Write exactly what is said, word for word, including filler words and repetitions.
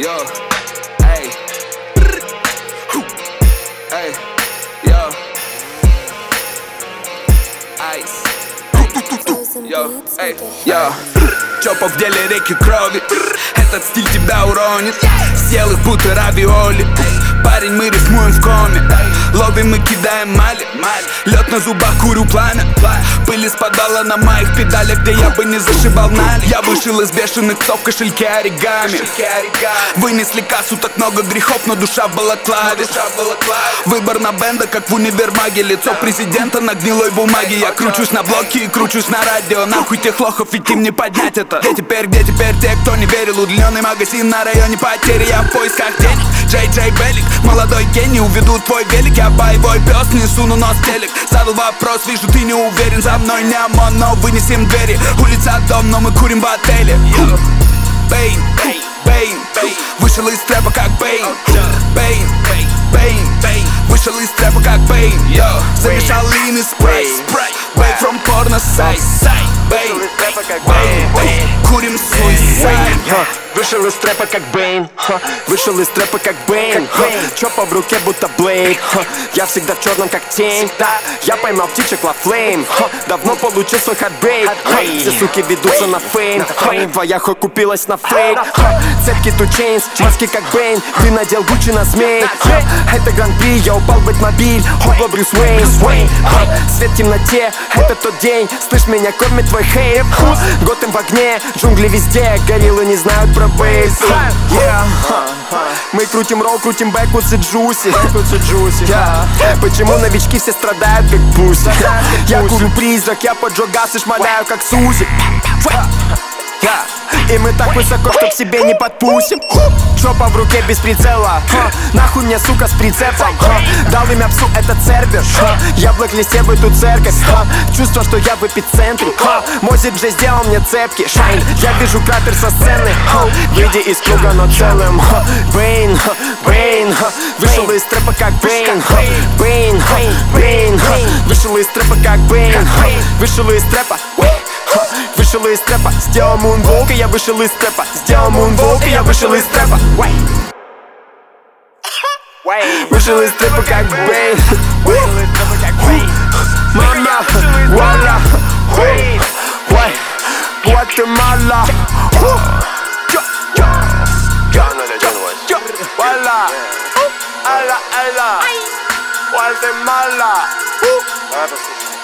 Yo, ey, ey, yo, айс, yo, эй, yo. Чопа в деле реки крови, этот стиль тебя уронит. Съел их будто равиоли. Парень, мы рифмуем в коме. Ловим и кидаем мали. Лед на зубах, курю пламя. Пыль из подвала на моих педалях, где я бы не зашибал наль. Я вышел из бешеных псов в кошельке оригами. Вынесли кассу, так много грехов, но душа в балаклаве. Выбор на бенда, как в универмаге. Лицо президента на гнилой бумаге. Я кручусь на блоке и кручусь на радио. Нахуй тех лохов, ведь им не поднять это. Где теперь, где теперь те, кто не верил? Удлиненный магазин на районе потери. Я в поисках денег, Джей Джей Белик. Молодой гений, уведу твой велик. Я боевой пес, не суну нос в телек. Задал вопрос, вижу, ты не уверен. За мной не ОМОН, но вынесем двери. Улица, дом, но мы курим в отеле. Бейн, Бейн, вышел из трэпа как Бейн. Бейн, Бейн, вышел из трэпа как Бейн. Замешал лин и спрей. Бейн from porno side. Бейн, Бейн, курим suicide. Вышел из трэпа как Бейн, вышел из трэпа как Бейн. Чопа в руке будто Блейд. Я всегда в черном как тень. Я поймал птичек ла флейм. Давно получил свой хардбрейк. Все суки ведутся на фейм. Твоя хой купилась на фейк. Цепки ту чейнс, маски как Бейн. Ты надел Гуччи на змей. Это гран-при, я упал в Бэтмобиль. Хоба Брюс Уэйн. Свет в темноте, это тот день. Слышь, меня кормит твой хейт. Готэм в огне, джунгли везде. Гориллы не знают про бейс. yeah. Мы крутим ролл, крутим бэквудс и джуси. yeah. Почему новички все страдают как пуси? Я курю призрак, я поджег газ и шмаляю как Сузи. yeah. И мы так высоко, что к себе не подпустим. Чопа в руке без прицела. Нахуй мне, сука, с прицепом. Дал имя псу, это Цербер. Я в блэк-листе в эту церковь. Чувство, что я в эпицентре. Мой же сделал мне цепки. Шайн, я вижу кратер со сцены. Выйди из круга, но целым. Бейн, Бейн, вышел из трэпа как Бейн. Бейн, Бейн, вышел из трэпа как Бейн. Вышел из трэпа. Вышел из трэпа, сделал мунволк, и я вышел из трэпа. Сделал мунволк, и я вышел из трэпа. Вышел из трэпа как Бейн. Мама, вуаля, Гватемала. Вуаля, Алла, Алла, Гватемала.